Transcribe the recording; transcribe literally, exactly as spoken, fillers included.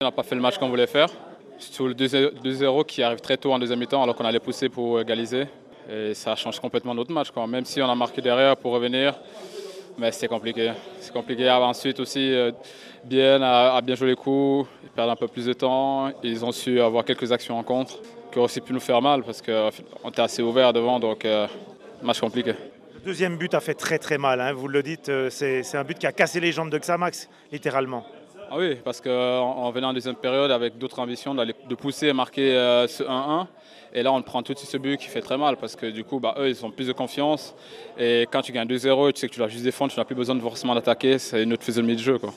On n'a pas fait le match qu'on voulait faire. Sur le deux zéro qui arrive très tôt en deuxième mi-temps alors qu'on allait pousser pour égaliser. Et ça change complètement notre match, quoi. Même si on a marqué derrière pour revenir, mais c'est compliqué. C'est compliqué. Ensuite aussi, euh, Bien a, a bien joué les coups, ils perdent un peu plus de temps. Ils ont su avoir quelques actions en contre qui auraient aussi pu nous faire mal parce qu'on était assez ouvert devant, donc euh, match compliqué. Le deuxième but a fait très très mal, hein. Vous le dites, c'est un but qui a cassé les jambes de Xamax, littéralement. Ah oui, parce qu'en venant en deuxième période avec d'autres ambitions de pousser et marquer euh, ce un un, et là on prend tout de suite ce but qui fait très mal parce que du coup bah, eux ils ont plus de confiance et quand tu gagnes deux zéro et tu sais que tu dois juste défendre, tu n'as plus besoin de forcément d'attaquer, c'est une autre physionomie de jeu, quoi.